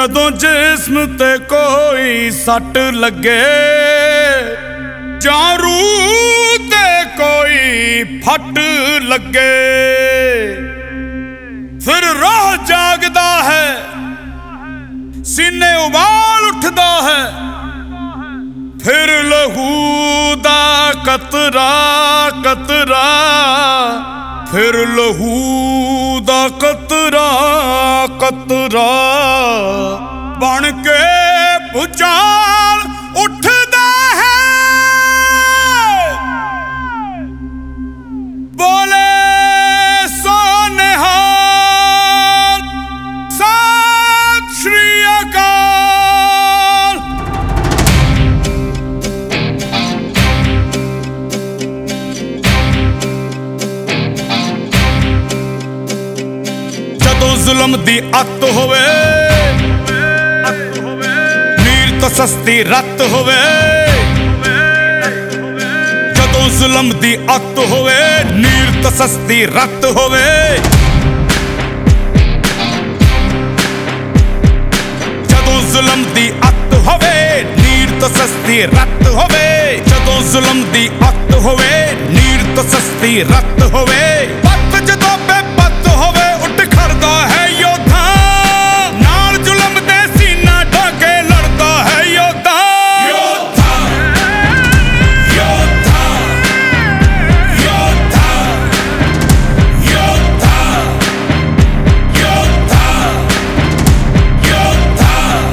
जदों जिस्म ते कोई सट लगे जां रूह ते कोई फट लगे, फिर राह जागदा है, सीने उबाल उठदा है, फिर लहू दा कतरा कतरा, फिर लहू दा कतरा कतरा बन के भुचाल उठदा है। बोले सो निहाल सत श्री अकाल। जदों जुल्म दी अत होवे, नीर तो सस्ती रत होवे, जदों जुल्म दी अत होवे, नीर तो सस्ती रत होवे, जदों जुल्म दी अत होवे, नीर तो सस्ती रत होवे, जदों जुल्म दी अत होवे, नीर तो सस्ती रत होवे, पत जदों बेपत होवे उठ खड़दा है योद्धा, नाल जुल्म दे सीना ढाके लड़दा है योद्धा। योद्धा योद्धा योद्धा योद्धा योद्धा योद्धा।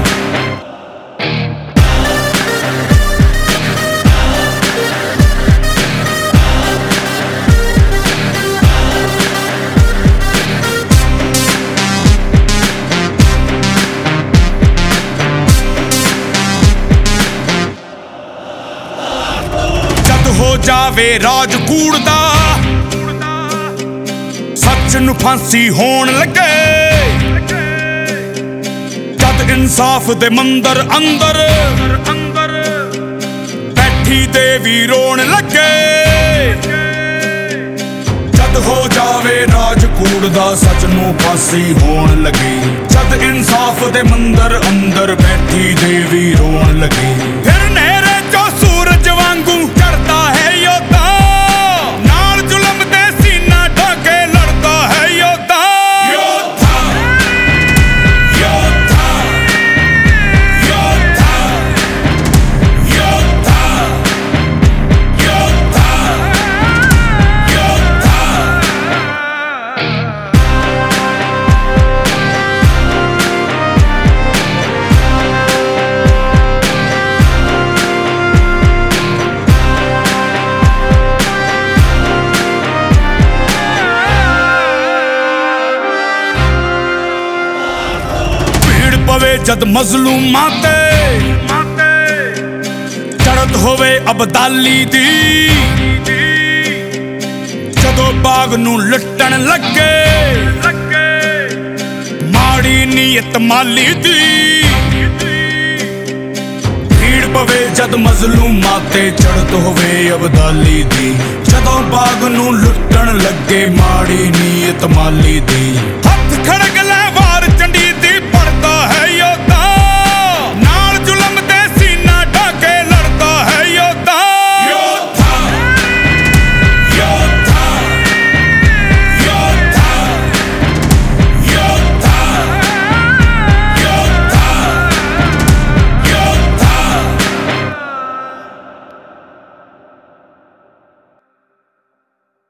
हो जावे राज कूड़दा, सच नूं फांसी होण लगे, जद इंसाफ दे मंदर अंदर बैठी देवी रोण लगे, जद हो जावे राज कूड़दा, सच नूं फांसी होण लगे, जद इंसाफ दे मंदर अंदर बैठी देवी रोण लगे, फिर नेरे चो सूरज वांगू चढ़दा है योद्धा, नाल जुल्म दे सीना ढाके लड़दा है योद्धा। योद्धा योद्धा योद्धा योद्धा योद्धा योद्धा। पवे जद मजलूमां ते चढ़त होवे अबदाली दी, जदों बाग नूं लुट्टण लगे माड़ी नीयत माली दी, भीड़ पवे जद मजलूमां ते चढ़त होवे अबदाली दी, जदों बाग नूं लुट्टण लगे माड़ी नीयत माली दी।